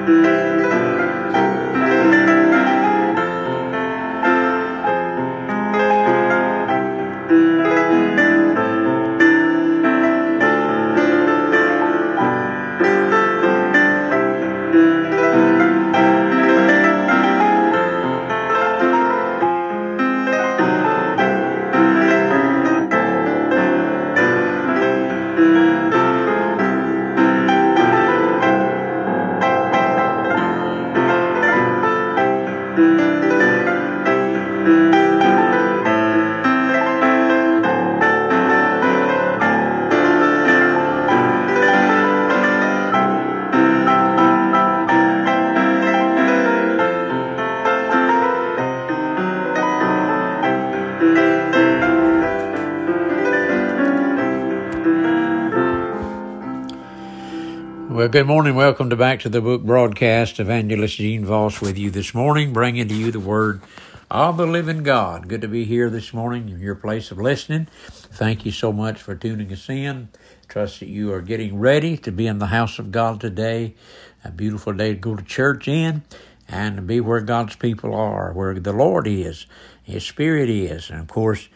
Well, good morning. Welcome back to the book broadcast. Evangelist Gene Voss with you this morning, bringing to you the word of the living God. Good to be here this morning in your place of listening. Thank you so much for tuning us in. Trust that you are getting ready to be in the house of God today. A beautiful day to go to church in and to be where God's people are, where the Lord is, His Spirit is. And of course,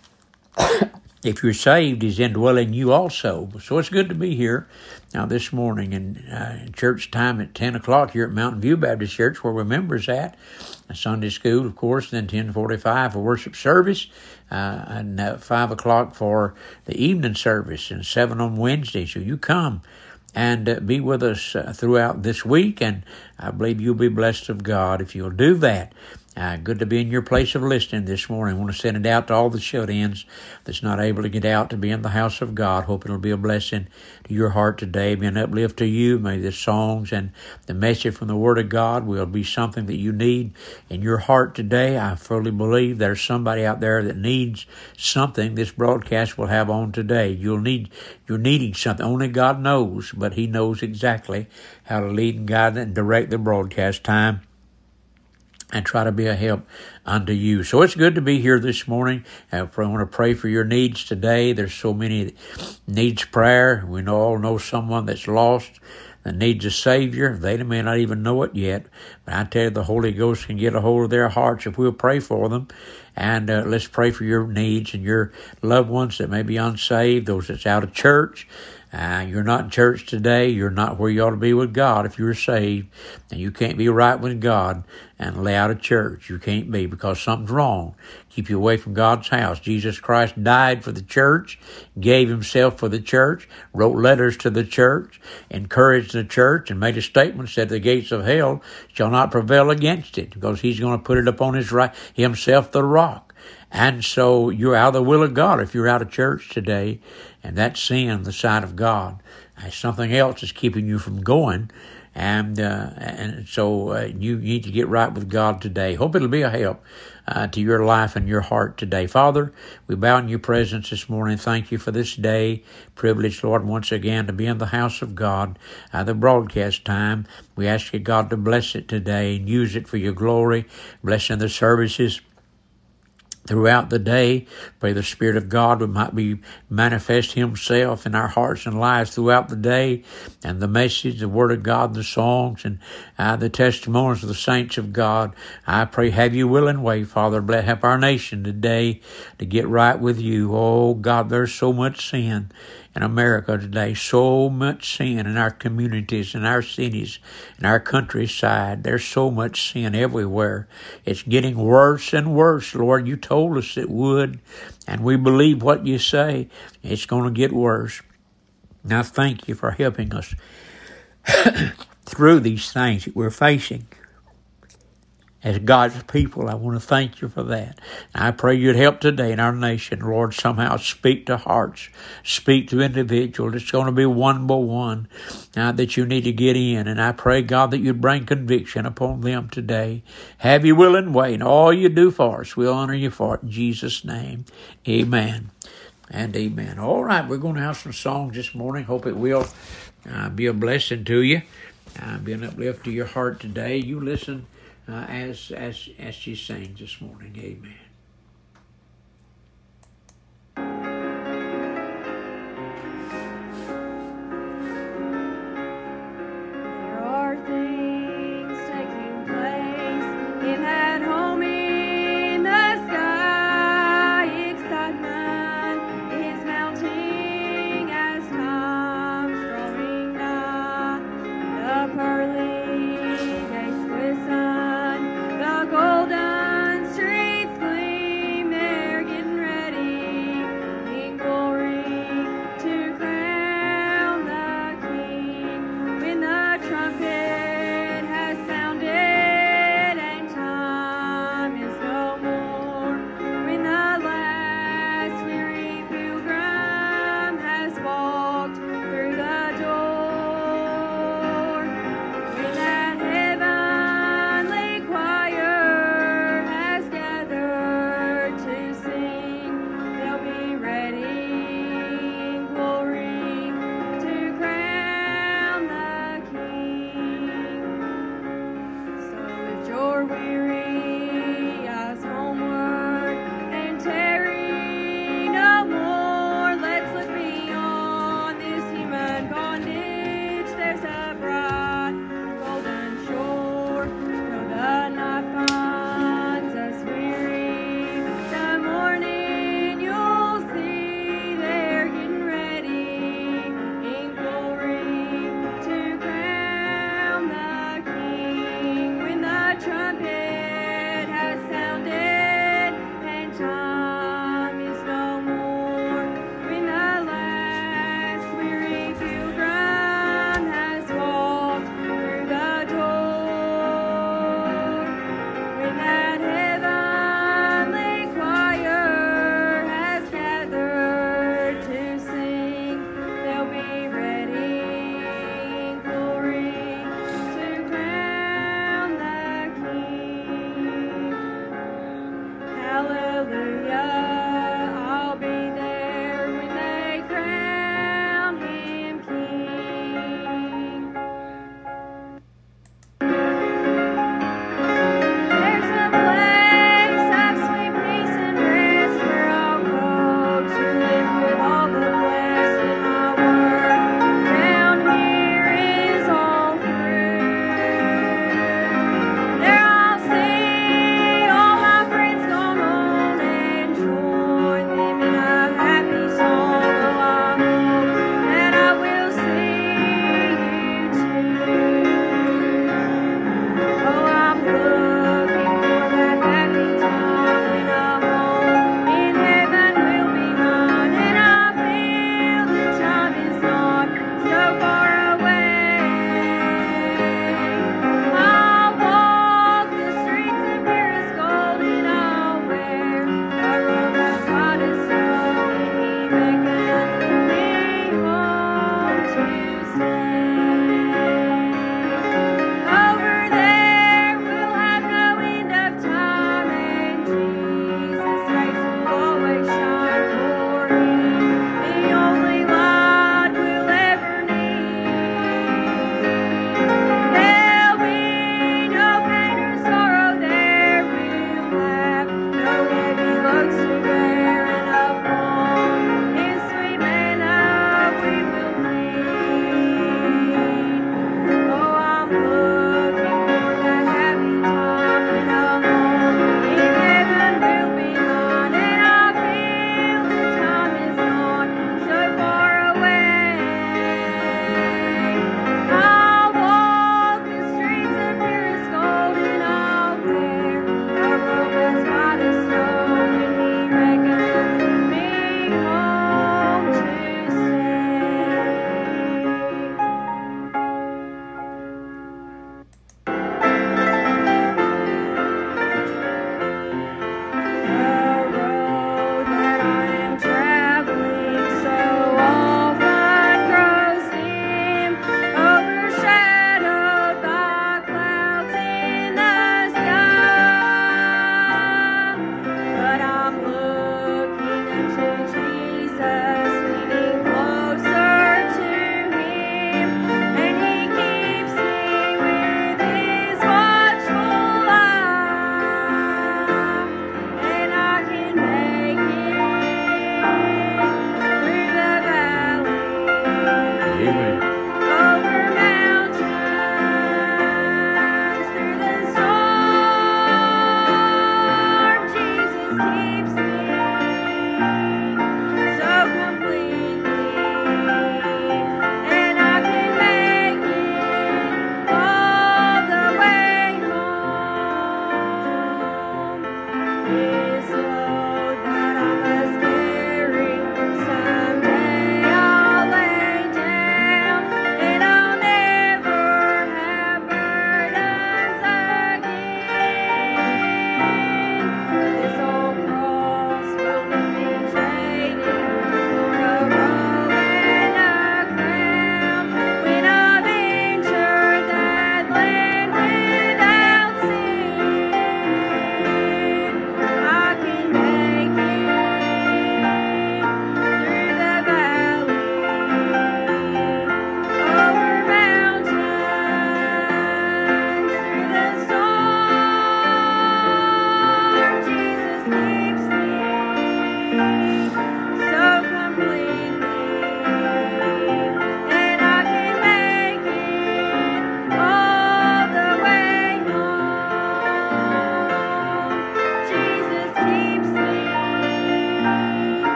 if you're saved, He's indwelling you also. So it's good to be here now this morning in church time at 10 o'clock here at Mountain View Baptist Church, where we're members at. Sunday school, of course, then 10:45 for worship service, and 5 o'clock for the evening service, and 7 on Wednesday. So you come and be with us throughout this week, and I believe you'll be blessed of God if you'll do that. Good to be in your place of listening this morning. I want to send it out to all the shut-ins that's not able to get out to be in the house of God. Hope it'll be a blessing to your heart today, be an uplift to you. May the songs and the message from the Word of God will be something that you need in your heart today. I fully believe there's somebody out there that needs something this broadcast will have on today. You're needing something. Only God knows, but He knows exactly how to lead and guide and direct the broadcast time and try to be a help unto you. So it's good to be here this morning. I want to pray for your needs today. There's so many that needs prayer. We all know someone that's lost that needs a Savior. They may not even know it yet, but I tell you, the Holy Ghost can get a hold of their hearts if we'll pray for them. And let's pray for your needs and your loved ones that may be unsaved, those that's out of church. You're not in church today. You're not where you ought to be with God if you're saved. And you can't be right with God and lay out of church. You can't be, because something's wrong. Keep you away from God's house. Jesus Christ died for the church, gave Himself for the church, wrote letters to the church, encouraged the church, and made a statement, said the gates of hell shall not prevail against it, because He's going to put it upon Himself, the rock. And so you're out of the will of God if you're out of church today, and that's sin, the sight of God. Something else is keeping you from going, and so you need to get right with God today. Hope it'll be a help to your life and your heart today. Father, we bow in your presence this morning. Thank you for this day. Privileged, Lord, once again to be in the house of God, the broadcast time. We ask you, God, to bless it today and use it for your glory. Blessing the services throughout the day. Pray the Spirit of God might be manifest Himself in our hearts and lives throughout the day, and the message, the Word of God, the songs, and the testimonies of the saints of God. I pray, have your will and way, Father. Help our nation today to get right with you. Oh, God, there's so much sin in America today, so much sin in our communities, in our cities, in our countryside. There's so much sin everywhere. It's getting worse and worse, Lord. You told us it would, and we believe what you say. It's going to get worse. Now, thank you for helping us through these things that we're facing. As God's people, I want to thank you for that. And I pray you'd help today in our nation, Lord, somehow speak to hearts, speak to individuals. It's going to be one by one that you need to get in. And I pray, God, that you'd bring conviction upon them today. Have your will and way, and all you do for us, we'll honor you for it. In Jesus' name, amen and amen. All right, we're going to have some songs this morning. Hope it will be a blessing to you, be an uplift to your heart today. You listen as she sings this morning. Amen. There are things trumpet has sounded and time is no more. When the last weary pilgrim has walked through the door, when that heavenly choir has gathered to sing, they'll be ready in glory to crown the King.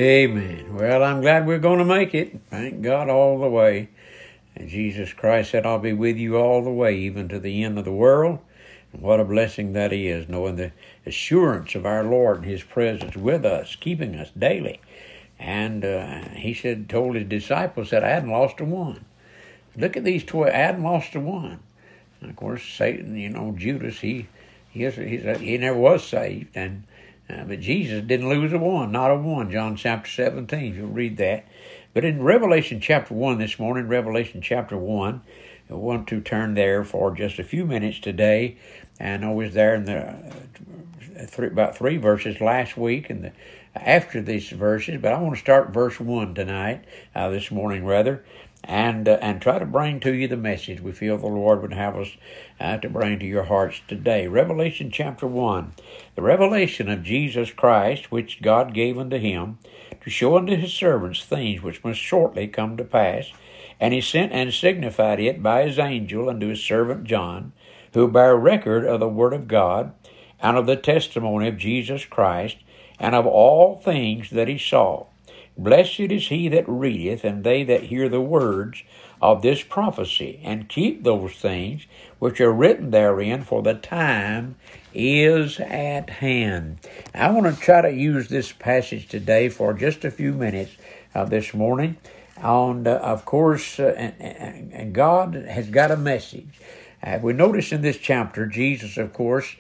Amen. Well, I'm glad we're going to make it. Thank God all the way. And Jesus Christ said, I'll be with you all the way, even to the end of the world. And what a blessing that is, knowing the assurance of our Lord and His presence with us, keeping us daily. And He told His disciples that I hadn't lost a one. Look at these 12, I hadn't lost a one. And of course, Satan, Judas, he never was saved. And but Jesus didn't lose a one, not a one. John chapter 17, you'll read that. But in Revelation chapter 1 this morning, Revelation chapter 1, I want to turn there for just a few minutes today. And I was there in about 3 verses last week and after these verses, but I want to start verse 1 tonight, this morning rather, and try to bring to you the message we feel the Lord would have us to bring to your hearts today. Revelation chapter 1, the revelation of Jesus Christ, which God gave unto Him, to show unto His servants things which must shortly come to pass. And He sent and signified it by His angel unto His servant John, who bare record of the word of God, and of the testimony of Jesus Christ, and of all things that He saw. Blessed is he that readeth, and they that hear the words of this prophecy, and keep those things which are written therein, for the time is at hand. I want to try to use this passage today for just a few minutes this morning. And of course, and God has got a message. We notice in this chapter, Jesus, of course,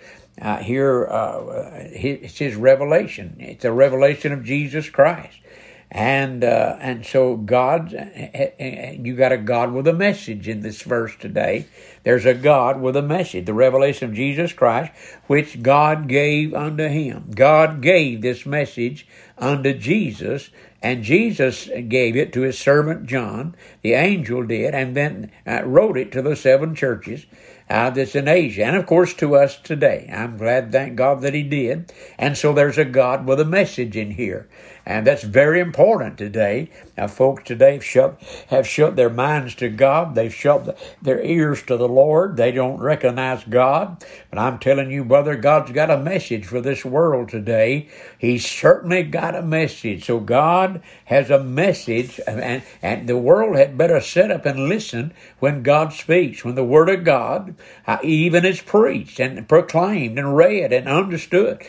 it's His revelation. It's a revelation of Jesus Christ. And so God, you got a God with a message in this verse today. There's a God with a message, the revelation of Jesus Christ, which God gave unto Him. God gave this message unto Jesus, and Jesus gave it to His servant John, the angel did, and then wrote it to the 7 churches that's in Asia, and of course to us today. I'm glad, thank God, that He did. And so there's a God with a message in here. And that's very important today. Now, folks today have shut their minds to God. They've shut their ears to the Lord. They don't recognize God. But I'm telling you, brother, God's got a message for this world today. He's certainly got a message. So God has a message, and the world had better sit up and listen when God speaks, when the Word of God even is preached and proclaimed and read and understood.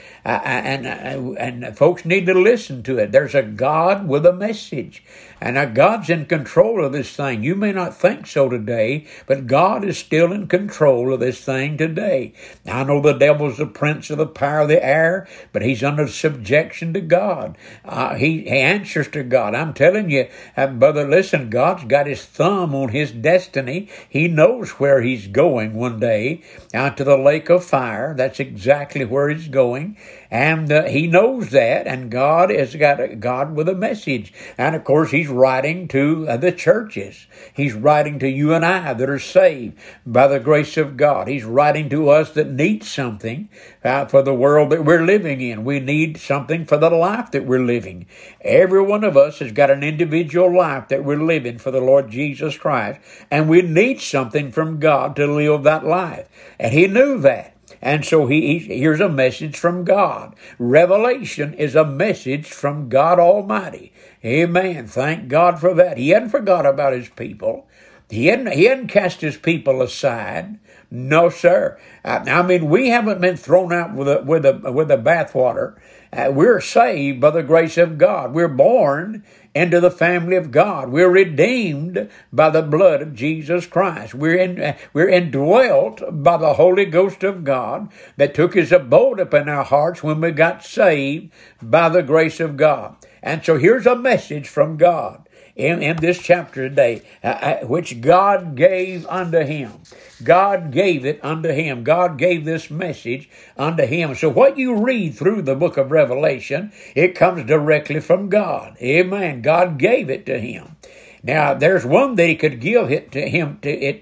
And folks need to listen to it. There's a God with a message, and God's in control of this thing. You may not think so today, but God is still in control of this thing today. I know the devil's the prince of the power of the air, but he's under subjection to God. He answers to God. I'm telling you, brother, listen, God's got His thumb on his destiny. He knows where he's going one day, out to the lake of fire. That's exactly where he's going. And He knows that, and God has got a God with a message. And of course, He's writing to the churches. He's writing to you and I that are saved by the grace of God. He's writing to us that need something for the world that we're living in. We need something for the life that we're living. Every one of us has got an individual life that we're living for the Lord Jesus Christ, and we need something from God to live that life. And He knew that. And so here's a message from God. Revelation is a message from God Almighty. Amen. Thank God for that. He hadn't forgot about His people. He hadn't cast His people aside. No, sir. I mean, we haven't been thrown out with the bathwater. We're saved by the grace of God. We're born into the family of God. We're redeemed by the blood of Jesus Christ. We're indwelt by the Holy Ghost of God that took His abode upon our hearts when we got saved by the grace of God. And so here's a message from God in this chapter today, which God gave unto Him. God gave it unto Him. God gave this message unto Him. So what you read through the book of Revelation, it comes directly from God. Amen. God gave it to Him. Now, there's one that he could give it to him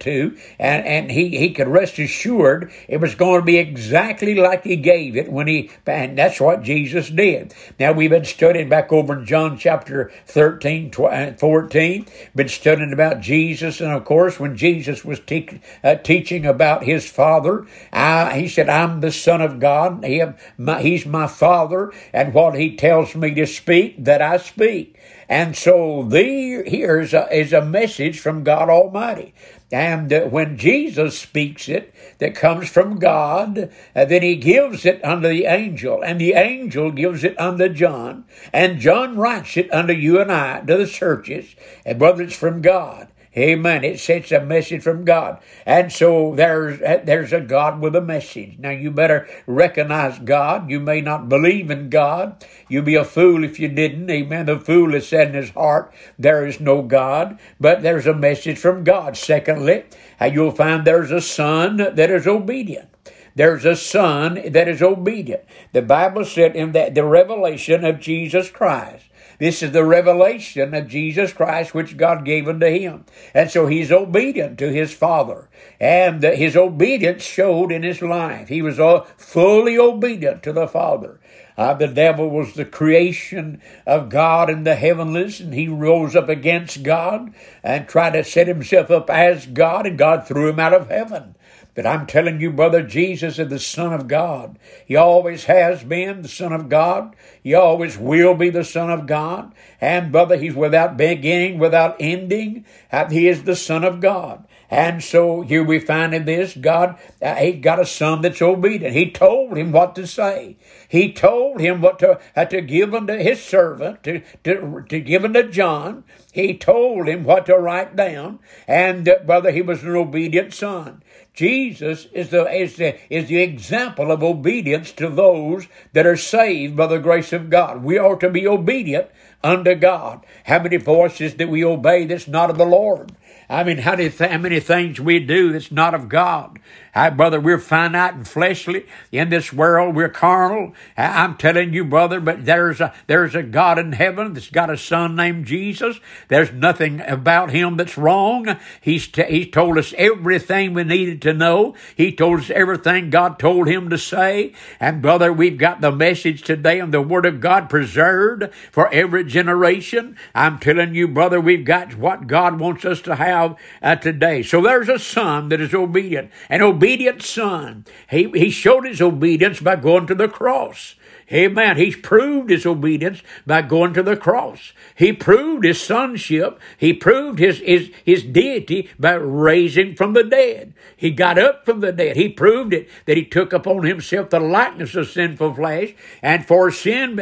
and he could rest assured it was going to be exactly like he gave it and that's what Jesus did. Now, we've been studying back over in John chapter 13, 14, been studying about Jesus, and of course, when Jesus was teaching about his Father, he said, I'm the Son of God, he's my Father, and what he tells me to speak, that I speak. And so here is a message from God Almighty. And when Jesus speaks it, that comes from God, then he gives it unto the angel, and the angel gives it unto John, and John writes it unto you and I, to the churches, and whether it's from God. Amen. It sets a message from God. And so there's a God with a message. Now you better recognize God. You may not believe in God. You'd be a fool if you didn't. Amen. The fool has said in his heart, there is no God. But there's a message from God. Secondly, you'll find there's a son that is obedient. There's a son that is obedient. The Bible said in the revelation of Jesus Christ. This is the revelation of Jesus Christ, which God gave unto him. And so he's obedient to his Father. And his obedience showed in his life. He was fully obedient to the Father. The devil was the creation of God in the heavenlies, and he rose up against God and tried to set himself up as God, and God threw him out of heaven. But I'm telling you, brother, Jesus is the Son of God. He always has been the Son of God. He always will be the Son of God. And brother, he's without beginning, without ending. He is the Son of God. And so here we find in this, God, he got a son that's obedient. He told him what to say. He told him what to give unto his servant, to give unto John. He told him what to write down. And brother, he was an obedient son. Jesus is the example of obedience to those that are saved by the grace of God. We are to be obedient unto God. How many voices that we obey that's not of the Lord? I mean, how many things we do that's not of God? Brother, we're finite and fleshly. In this world, we're carnal. I'm telling you, brother, but there's a God in heaven that's got a son named Jesus. There's nothing about him that's wrong. He's told us everything we needed to know. He told us everything God told him to say. And brother, we've got the message today and the Word of God preserved for every generation. I'm telling you, brother, we've got what God wants us to have today. So there's a son that is obedient. An obedient son. He showed his obedience by going to the cross. Amen. He's proved his obedience by going to the cross. He proved his sonship. He proved his deity by raising from the dead. He got up from the dead. He proved it, that he took upon himself the likeness of sinful flesh, and for sin,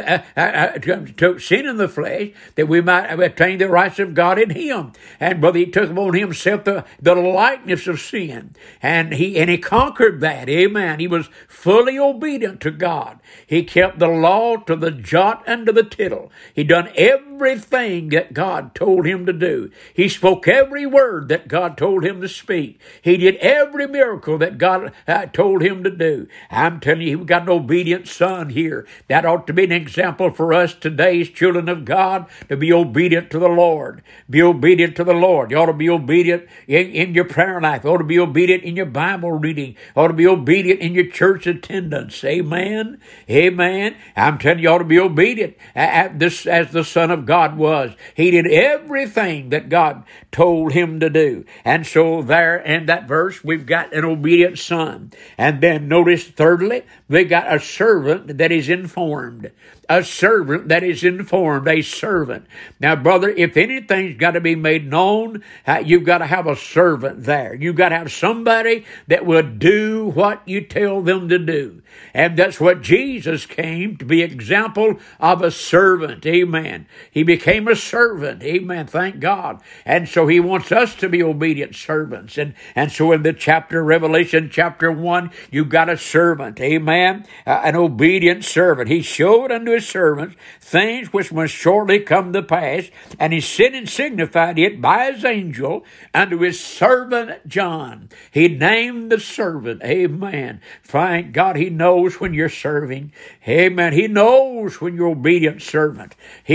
took sin in the flesh, that we might obtain the rights of God in him. And brother, he took upon himself the likeness of sin, and he conquered that. Amen. He was fully obedient to God. He kept the law to the jot and to the tittle. He done everything that God told him to do. He spoke every word that God told him to speak. He did every miracle that God told him to do. I'm telling you, we've got an obedient son here. That ought to be an example for us today as children of God, to be obedient to the Lord. Be obedient to the Lord. You ought to be obedient in your prayer life. You ought to be obedient in your Bible reading. You ought to be obedient in your church attendance. Amen. Amen. I'm telling you, you ought to be obedient as the Son of God was. He did everything that God told him to do. And so there in that verse, we've got an obedient son. And then notice thirdly, we got a servant that is informed. A servant that is informed, a servant. Now, brother, if anything's got to be made known, you've got to have a servant there. You've got to have somebody that will do what you tell them to do. And that's what Jesus came to be, example of a servant. Amen. He became a servant. Amen. Thank God. And so he wants us to be obedient servants. And so in the chapter, Revelation chapter 1, you've got a servant. Amen. An obedient servant. He showed unto his servants things which must shortly come to pass, and he sent and signified it by his angel unto his servant John. He named the servant. Amen. Thank God, he knows when you're serving. Amen. He knows when you're obedient servant. He knows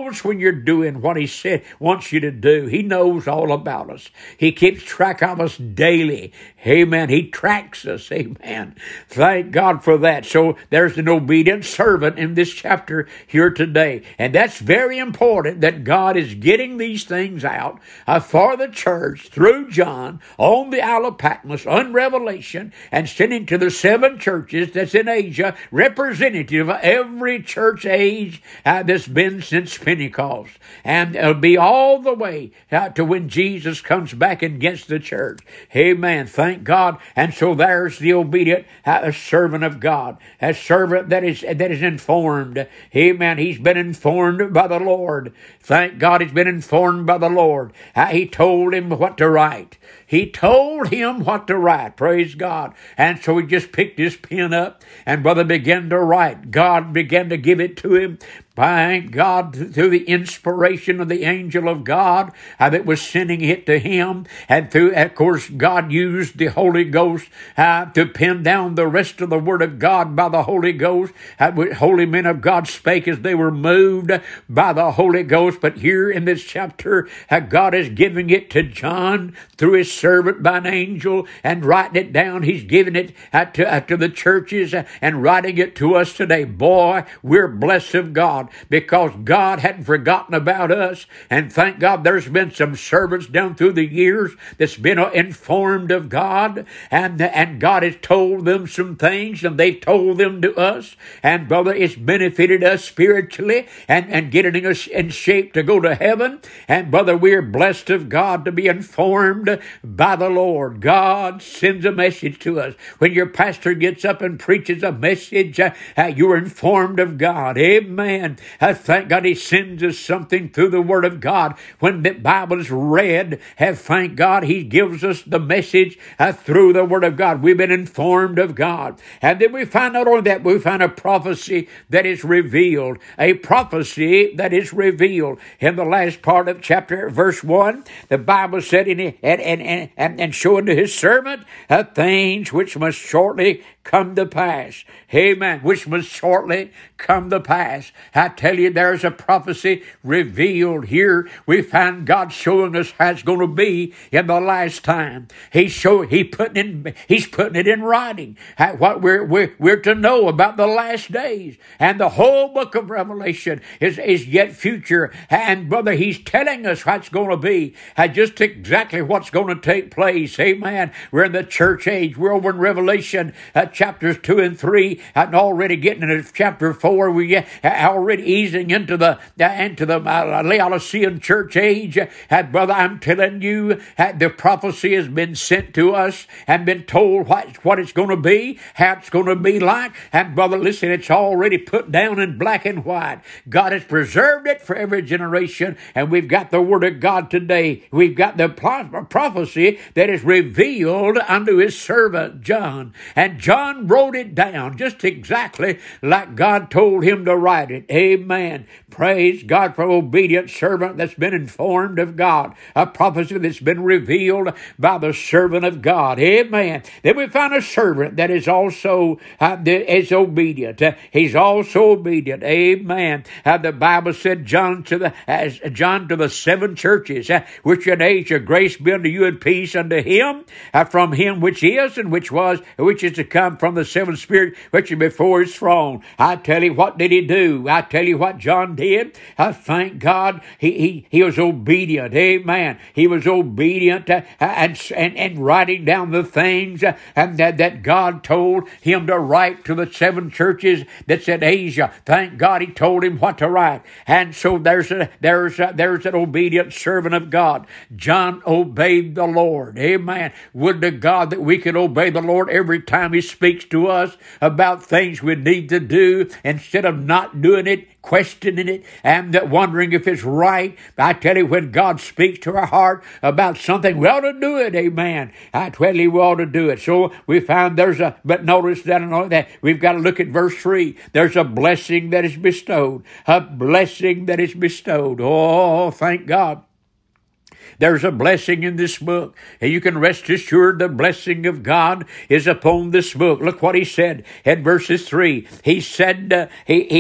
knows when you're doing what He said wants you to do. He knows all about us. He keeps track of us daily. Amen. He tracks us. Amen. Thank God for that. So there's an obedient servant in this chapter here today. And that's very important that God is getting these things out for the church through John on the Isle of Patmos on Revelation and sending to the 7 churches that's in Asia, representative of every church age that's been since Pentecost. And it'll be all the way to when Jesus comes back and gets the church. Amen. Thank God. And so there's the obedient servant of God, a servant that is informed. Amen. He's been informed by the Lord. Thank God he's been informed by the Lord. He told him what to write. He told him what to write. Praise God. And so he just picked his pen up and brother began to write. God began to give it to him. Thank God, through the inspiration of the angel of God that was sending it to him. And through, of course, God used the Holy Ghost to pen down the rest of the Word of God by the Holy Ghost. Holy men of God spake as they were moved by the Holy Ghost. But here in this chapter, God is giving it to John through his servant by an angel and writing it down. He's giving it to the churches and writing it to us today. Boy, we're blessed of God, because God hadn't forgotten about us. And thank God there's been some servants down through the years that's been informed of God, and God has told them some things and they've told them to us. And brother, it's benefited us spiritually and getting us in shape to go to heaven. And brother, we're blessed of God to be informed by the Lord. God sends a message to us. When your pastor gets up and preaches a message, you're informed of God. Amen. Thank God he sends us something through the Word of God. When the Bible is read, thank God he gives us the message through the Word of God. We've been informed of God. And then we find not only that, we find a prophecy that is revealed. A prophecy that is revealed. In the last part of chapter, verse 1, the Bible said, and showing to his servant things which must shortly come to pass. Amen. Which must shortly come to pass. I tell you, there's a prophecy revealed here. We find God showing us how it's going to be in the last time. He's putting it in writing. What we're to know about the last days. And the whole book of Revelation is yet future. And brother, he's telling us what's going to be. Just exactly what's going to take place. Amen. We're in the church age. We're over in Revelation chapters 2 and 3, and already getting into chapter 4. We already easing into the Laodicean church age. Brother, I'm telling you, the prophecy has been sent to us and been told what it's going to be, how it's going to be like. And brother, listen, it's already put down in black and white. God has preserved it for every generation, and we've got the Word of God today. We've got the prophecy that is revealed unto his servant John. And John wrote it down just exactly like God told him to write it. Amen. Praise God for obedient servant that's been informed of God. A prophecy that's been revealed by the servant of God. Amen. Then we find a servant that is also is obedient. He's also obedient. Amen. The Bible said John to the 7 churches, which in Asia, grace be unto you and peace unto him, from him which is and which was, which is to come, from the 7th Spirit which is before his throne. I tell you, what did he do? I tell you what John did. I thank God he was obedient. Amen. He was obedient and writing down the things that God told him to write to the 7 churches that's in Asia. Thank God he told him what to write. And so there's an obedient servant of God. John obeyed the Lord. Amen. Would to God that we could obey the Lord every time he speaks to us about things we need to do, instead of not doing it, questioning it, and wondering if it's right. I tell you, when God speaks to our heart about something, we ought to do it. Amen. I tell you, we ought to do it. So we found but notice that we've got to look at verse 3. There's a blessing that is bestowed. A blessing that is bestowed. Oh, thank God. There's a blessing in this book, and you can rest assured the blessing of God is upon this book. Look what he said in verses 3. He said,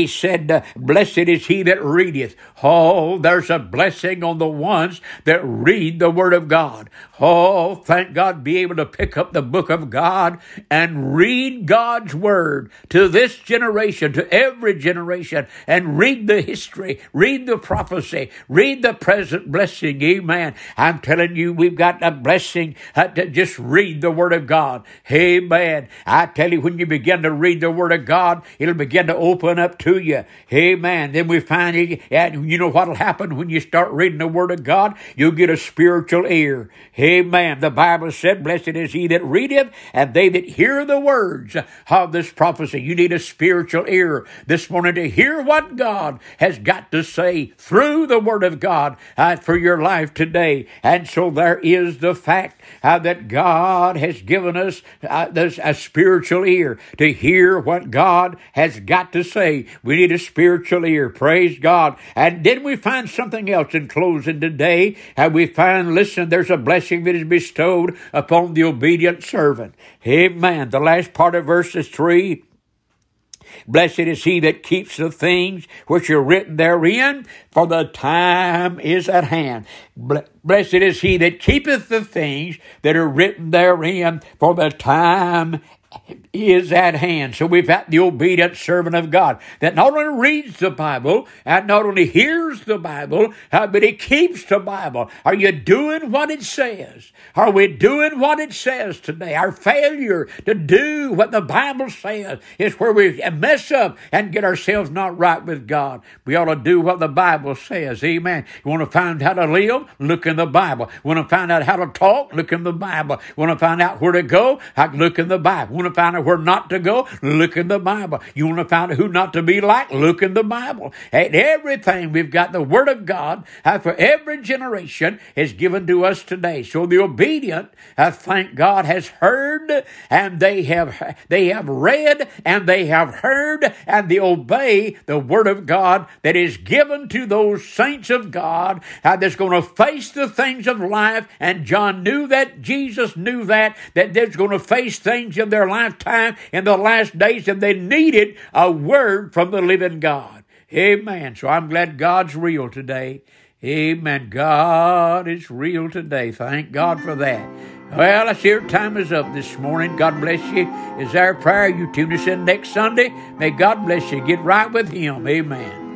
blessed is he that readeth. Oh, there's a blessing on the ones that read the Word of God. Oh, thank God, be able to pick up the book of God and read God's Word to this generation, to every generation, and read the history, read the prophecy, read the present blessing. Amen. I'm telling you, we've got a blessing to just read the Word of God. Amen. I tell you, when you begin to read the Word of God, it'll begin to open up to you. Amen. Then we find it, and you know what'll happen when you start reading the Word of God? You'll get a spiritual ear. Amen. The Bible said, blessed is he that readeth, and they that hear the words of this prophecy. You need a spiritual ear this morning to hear what God has got to say through the Word of God for your life today. And so there is the fact that God has given us a spiritual ear to hear what God has got to say. We need a spiritual ear. Praise God. And then we find something else in closing today. We find, listen, there's a blessing that is bestowed upon the obedient servant. Amen. The last part of verses 3. Blessed is he that keeps the things which are written therein, for the time is at hand. Blessed is he that keepeth the things that are written therein, for the time is at hand. So we've got the obedient servant of God that not only reads the Bible and not only hears the Bible, but he keeps the Bible. Are you doing what it says? Are we doing what it says today? Our failure to do what the Bible says is where we mess up and get ourselves not right with God. We ought to do what the Bible says. Amen. You want to find out how to live? Look in the Bible. You want to find out how to talk? Look in the Bible. You want to find out where to go? Look in the Bible. You want to find out where not to go? Look in the Bible. You want to find out who not to be like? Look in the Bible. And everything, we've got the Word of God for every generation is given to us today. So the obedient, thank God, has heard, and they have read, and they have heard, and they obey the Word of God that is given to those saints of God that's going to face the things of life. And John knew that, Jesus knew that they're going to face things in their lifetime in the last days, and they needed a word from the living God. Amen. So I'm glad God's real today. Amen. God is real today. Thank God for that. Well, I see our time is up this morning. God bless you. Is our prayer. You tune us in next Sunday. May God bless you. Get right with Him. Amen.